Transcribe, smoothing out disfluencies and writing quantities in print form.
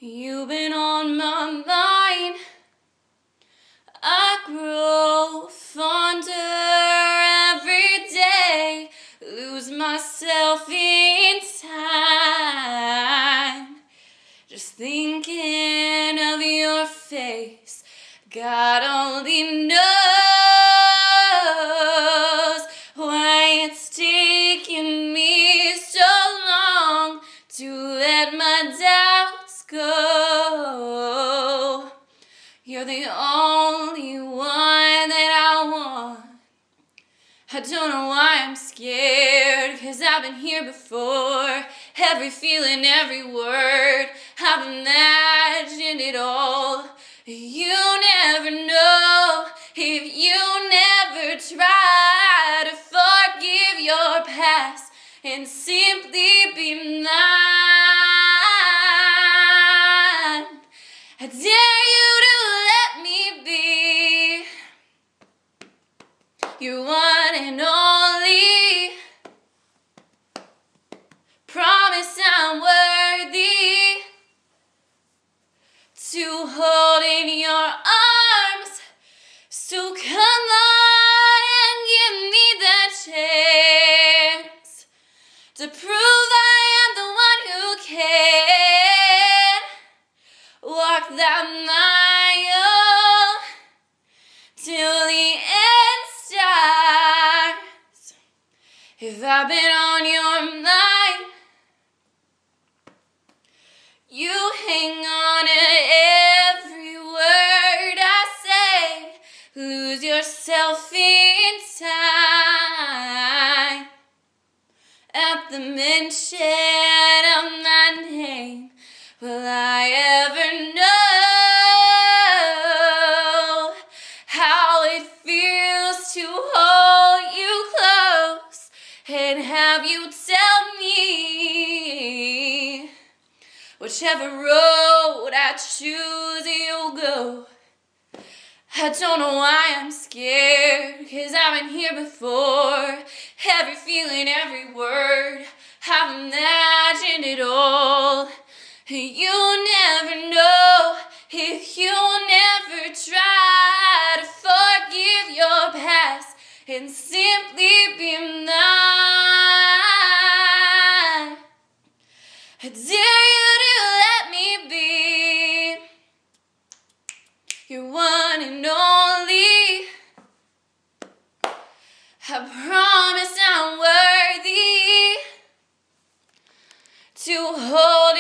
You've been on my mind. I grow fonder every day, lose myself in time, just thinking of your face. God only knows why it's taken me so long to let my doubts go. You're the only one that I want. I don't know why I'm scared, 'cause I've been here before. Every feeling, every word, I've imagined it all. You never know if you never try to forgive your past and simply be mine. I dare you to let me be your one and only. Promise I'm worthy to hold in your arms. So come on and give me that chance to prove I am the one who can walk that mile till the end starts. If I've been on your mind, you hang on to every word I say, lose yourself in time. At the mention of my name, will I ever know how it feels to hold you close and have you tell me whichever road I choose you'll go. I don't know why I'm scared, 'cause I've been here before. Every feeling, every word, I've imagined it all. You never know if you never try to forgive your past and simply be mine. I dare you